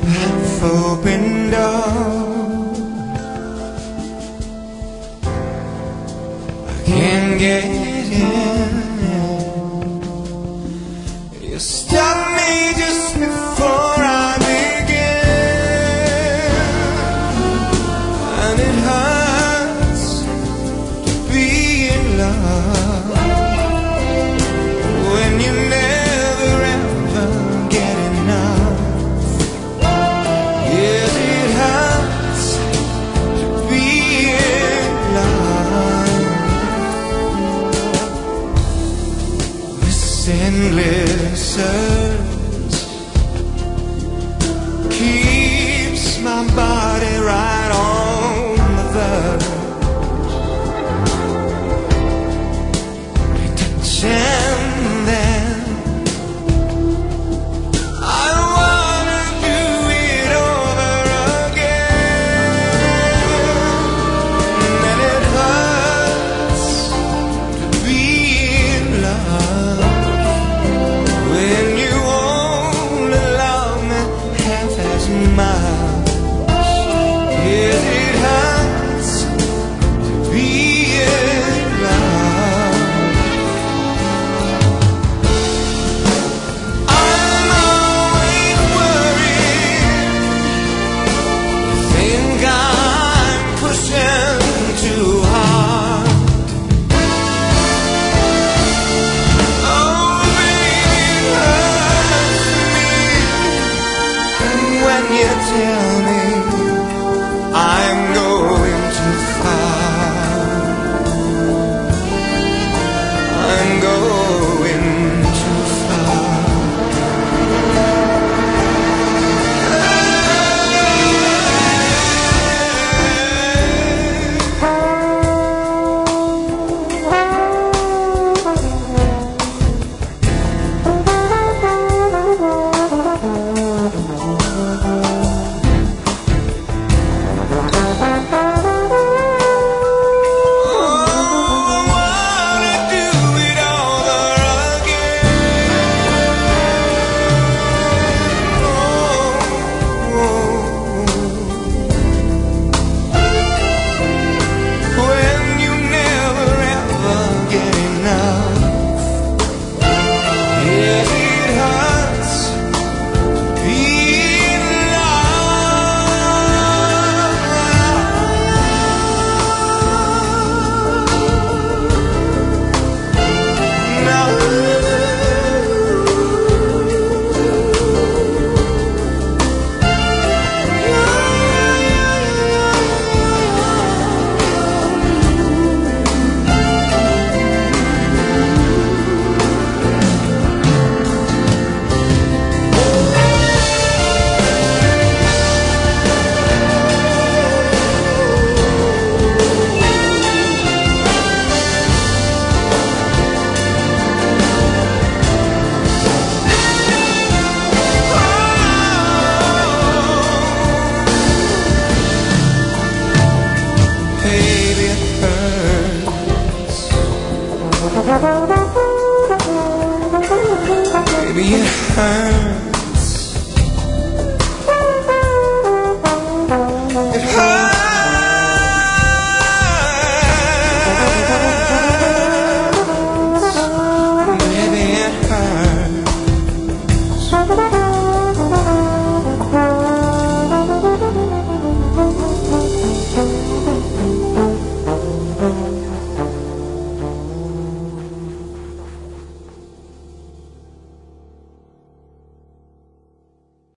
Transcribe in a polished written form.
half open door. I can't get in. You stop me just before I begin, and it hurts to be in love when you never ever get enough. Yes, it hurts to be in love. This endless search keeps my body right on the verge. And then I wanna do it over again, and it hurts to be in love when you only love me half as much. Yes, it hurts to be in love. I'm always worried, think I'm pushing too hard. Oh, baby, it hurts me when you tell me I'm going too far. I'm going too far. Baby, it hurts. Baby, it hurts.